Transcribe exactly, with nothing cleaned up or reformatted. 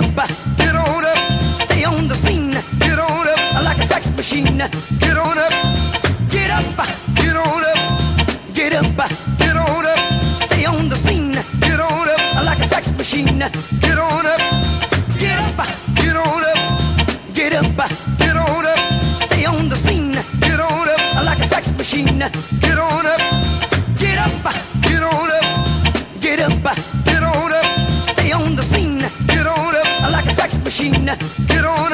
up, get on up, stay on the scene, get on up, like a sex machine, get on up, get up, get on up, get up, get on up, stay on the scene, get on up, like a sex machine, get on up, get up, get on up, get up, get on up, stay on the scene, get on up, like a sex machine, get on up, get up, get on up, get up, get on up, stay on the scene, get on up, like a sex machine, get on